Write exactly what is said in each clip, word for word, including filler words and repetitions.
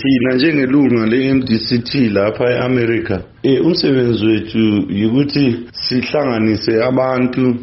thina njengelunga le-M D C T lapha e-America eh umsebenzi wethu yikuthi sihlanganise abantu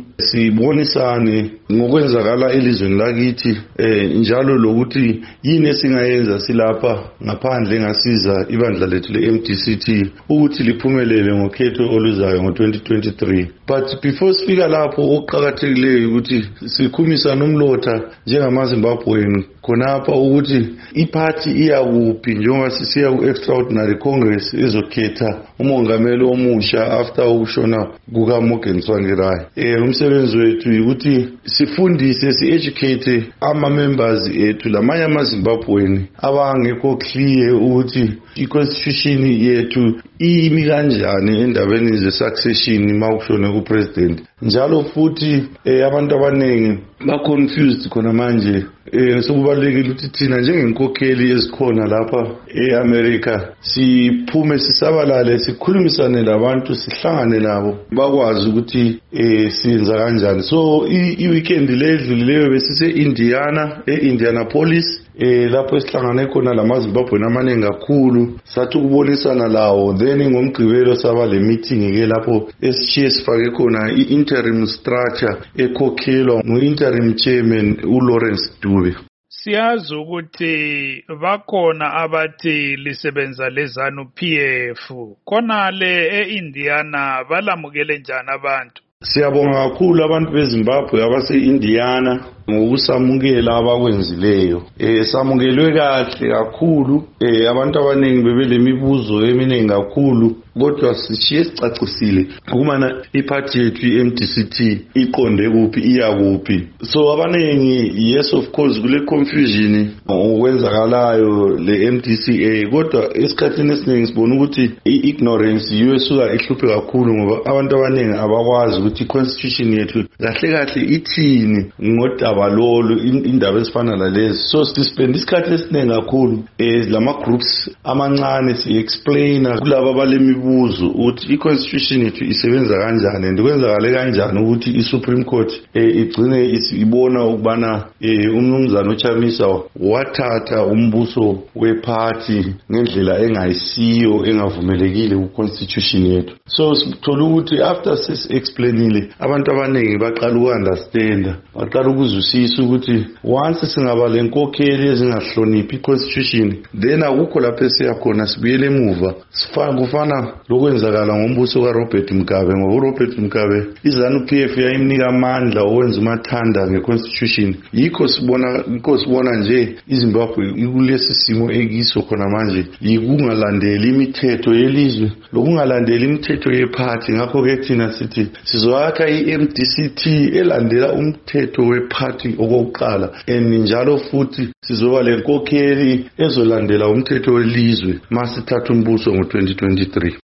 sibonisane ngokwenzakala elizweni lakithi eh njalo lokuthi yini esingayenza silapha ngaphandle ngasiza ibandla lethu le-M D C T ukuthi liphumelele ngokhetho oluzayo ngo twenty twenty-three. But before sifika lapho okuqhakathekileyo ukuthi sikhumisa nomlotha njengamaZimbabwean khonapha ukuthi iparty iyakuphi njengoba sisiya ku-extraordinary congress ezokhetha umongameli omusha after ukushona kuka Morgan Tsvangirai. Eh umsebenzi wethu ukuthi sifundise si-educate ama-members ethu lamanye amaZimbabwean abangekho clear ukuthi i-constitution yethu imi kanjani endabeni ze-succession mawushona ku-president. Njalo futhi eh, abantu abaningi ba-confused khona manje eh sokubalekile ukuthi thina njengenkokheli ezikhona lapha e-America siphume sisabalale sikhulumisane labantu sihlangane nabo bakwazi ukuthi eh siyenza kanjani. So i-weekend ledlulileyo besise-Indiana e-Indianapolis eh lapho esihlangane khona lamaZimbabwean amaningi kakhulu sathi ukubonisana lawo then ngomgqibelo saba le meeting ke lapho esishiye sifake khona i-interim structure ekhokhelwa ngu-interim chairman uLawrence Dube. Siyazi ukuthi bakhona abathi lisebenza lezanu P F khonale e-Indiana balamukele njani abantu? Siyabonga kakhulu abantu beZimbabwe abase-Indiana ngokusamukela abakwenzileyo. Eh samukelwe kahle kakhulu. Eh abantu abaningi bebele mibuzo eminingi kakhulu kodwa sishiye sicacisile ukumana iparty yethu i-M D C T iqonde kuphi iya kuphi. So abaningi yes of course kule confusion okwenzakalayo le-M D C A kodwa esikhathini esiningi sibona ukuthi i-ignorance yiyo esuka ihluphe kakhulu ngoba abantu abaningi abakwazi ukuthi i-constitution yethu kahle kahle ithini ngodaba lolu indaba ezifana lalezi. So sispend isikhathi esiningi kakhulu eh lama groups amancane si-explainer kulabo abalemibuzo ukuthi i-constitution yethu isebenza kanjani and kwenzakale kanjani ukuthi i-Supreme Court eh igcine isibona ukubana eh umnumzana uChamisa wathatha umbuso weparty ngendlela engayisiyo engavumelekile ku-constitution yethu. So sithola ukuthi after sis explainile abantu abaningi baqala ukunderstand baqala ukuzwisisa ukuthi once singaba lenkokheli ezingahloniphi i-constitution then akukho lapho esiyakhona sibuyele emuva sifana kufana lokwenzakala ngombuso kaRobert Mugabe ngoba uRobert Mugabe izanu P F yayimnika amandla okwenza umathanda nge-constitution. Yikho sibona yikho sibona nje iZimbabwe ikulesi simo ekiso khona manje yikungalandeli imithetho yelizwe lokungalandeli imithetho yeparty. Ngakho ke thina sithi sizoyakha i-M D C T elandela umthetho weparty okokuqala and njalo futhi sizoba lenkokheli ezolandela umthetho welizwe masithatha umbuso ngo twenty twenty-three.